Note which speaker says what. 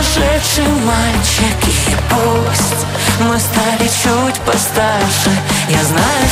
Speaker 1: сумасшедший мальчик. И пусть мы стали чуть постарше, я знаю,